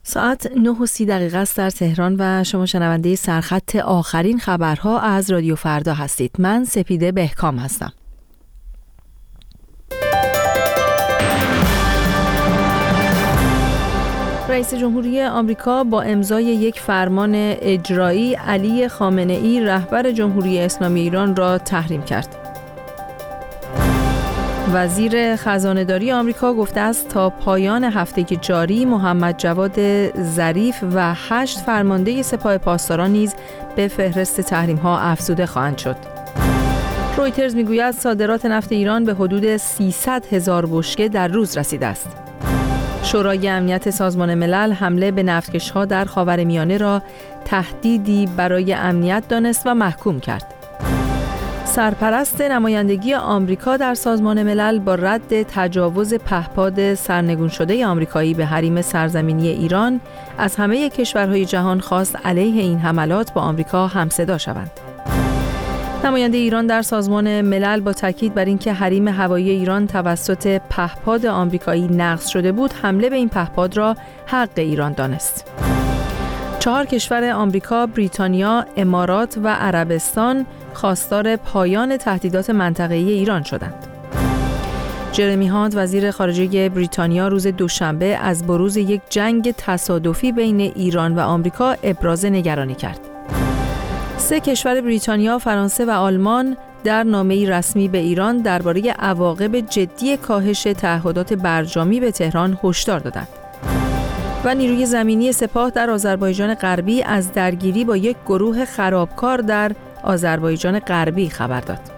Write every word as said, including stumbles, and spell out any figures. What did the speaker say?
ساعت نه و سی دقیقه است در تهران و شما شنونده سرخط آخرین خبرها از رادیو فردا هستید. من سپیده بهکام هستم. رئیس جمهوری آمریکا با امضای یک فرمان اجرایی علی خامنه‌ای رهبر جمهوری اسلامی ایران را تحریم کرد. وزیر خزانه‌داری آمریکا گفته است تا پایان هفته جاری محمد جواد ظریف و هشت فرمانده سپاه پاسداران نیز به فهرست تحریم‌ها افزوده خواهند شد. رویترز میگوید صادرات نفت ایران به حدود سیصد هزار بشکه در روز رسیده است. شورای امنیت سازمان ملل حمله به نفتکش‌ها در خاورمیانه را تهدیدی برای امنیت دانست و محکوم کرد. سرپرست نمایندگی آمریکا در سازمان ملل با رد تجاوز پهپاد سرنگون شده آمریکایی به حریم سرزمینی ایران از همه کشورهای جهان خواست علیه این حملات با آمریکا همصدا شوند. نماینده ایران در سازمان ملل با تاکید بر اینکه حریم هوایی ایران توسط پهپاد آمریکایی نقض شده بود، حمله به این پهپاد را حق ایران دانست. چهار کشور آمریکا، بریتانیا، امارات و عربستان خواستار پایان تهدیدات منطقه‌ای ایران شدند. جرمی هانت وزیر خارجه بریتانیا روز دوشنبه از بروز یک جنگ تصادفی بین ایران و آمریکا ابراز نگرانی کرد. سه کشور بریتانیا، فرانسه و آلمان در نامه‌ای رسمی به ایران درباره عواقب جدی کاهش تعهدات برجامی به تهران هشدار دادند. و نیروی زمینی سپاه در آذربایجان غربی از درگیری با یک گروه خرابکار در آذربایجان غربی خبر داد.